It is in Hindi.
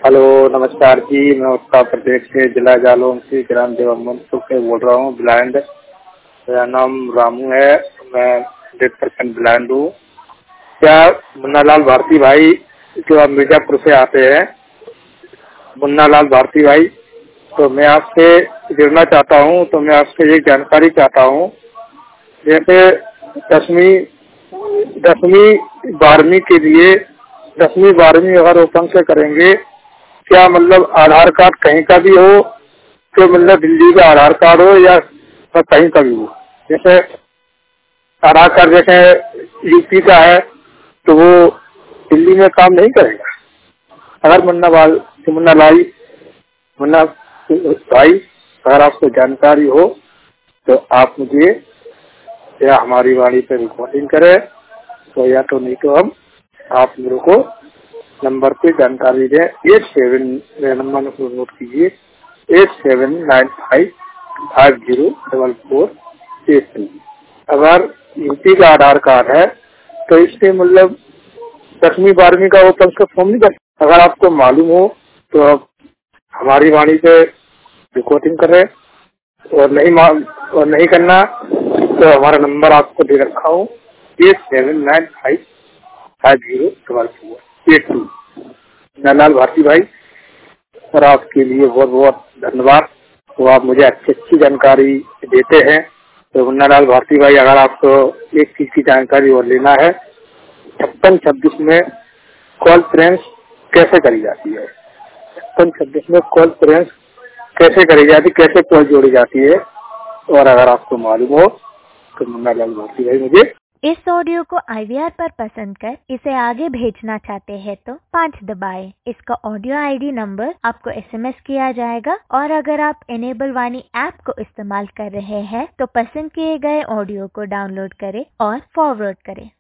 हेलो, नमस्कार जी। मैं उत्तर प्रदेश के जिला जालौन से ग्राम देवामनपुर से बोल रहा हूँ, ब्लाइंड। मेरा नाम रामू है, मैं 100% ब्लाइंड हूँ। क्या मुन्नालाल भारती भाई जो आप मिर्जापुर से आते हैं, मुन्नालाल भारती भाई, तो मैं आपसे जुड़ना चाहता हूँ। तो मैं आपसे एक जानकारी चाहता हूँ, जैसे 10वीं 12वीं के लिए 10वीं 12वीं अगर ओपन से करेंगे, क्या मतलब आधार कार्ड कहीं का भी हो, तो मतलब दिल्ली का आधार कार्ड हो या कहीं का भी हो। जैसे आधार कार्ड जैसे यूपी का है तो वो दिल्ली में काम नहीं करेगा। अगर मुन्ना भाई अगर आपको जानकारी हो तो आप मुझे या हमारी वाणी पे रिकॉर्डिंग करें, तो या तो नहीं तो हम आप मेरे को नंबर पे जानकारी दें। 87 नंबर नोट कीजिए, 8795504482। अगर यूपी का आधार कार्ड है तो इससे मतलब 10वीं 12वीं का ओपन का फॉर्म नहीं कर। अगर आपको मालूम हो तो आप हमारी वाणी पे रिकॉर्डिंग करें, और नहीं करना तो हमारा नंबर आपको दे रखा हूँ, 8795504482। मुन्नालाल भारती भाई, और आपके लिए बहुत बहुत धन्यवाद। तो आप मुझे अच्छी जानकारी देते हैं। तो मुन्नालाल भारती भाई, अगर आपको एक चीज की जानकारी और लेना है, 5626 में कॉन्फ्रेंस कैसे करी जाती है, 5626 में कॉन्फ्रेंस कैसे करी जाती, कैसे कॉल जोड़ी जाती है, और अगर आपको मालूम हो तो मुन्नालाल भारती भाई मुझे। इस ऑडियो को IVR पर पसंद कर इसे आगे भेजना चाहते हैं तो 5 दबाएं। इसका ऑडियो ID नंबर आपको SMS किया जाएगा, और अगर आप इनेबल वाणी ऐप को इस्तेमाल कर रहे हैं तो पसंद किए गए ऑडियो को डाउनलोड करें और फॉरवर्ड करें।